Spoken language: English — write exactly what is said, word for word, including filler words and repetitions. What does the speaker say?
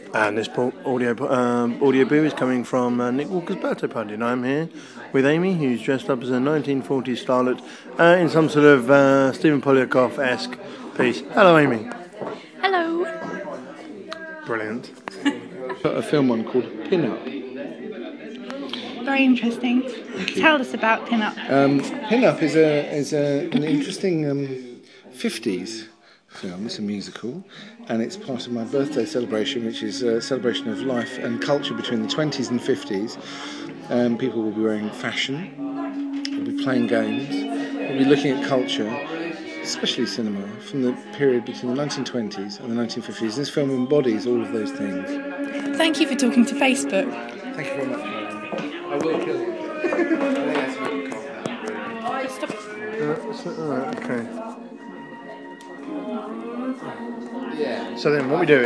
And this po- audio um, audio boo is coming from uh, Nick Walker's birthday party, and I'm here with Amy, who's dressed up as a nineteen forties starlet uh, in some sort of uh, Stephen Polyakov-esque piece. Hello, Amy. Hello. Brilliant. Put a film on called Pin Up. Very interesting. Tell us about Pin Up. Um, Pin Up is a is a, an interesting um, fifties film. It's a musical, and it's part of my birthday celebration, which is a celebration of life and culture between the twenties and fifties. Um, people will be wearing fashion, we'll be playing games, we'll be looking at culture, especially cinema, from the period between the nineteen twenties and the nineteen fifties. This film embodies all of those things. Thank you for talking to Facebook. Thank you very much, Karen. I will kill you. Stop. Uh, so, uh, okay. So then what we do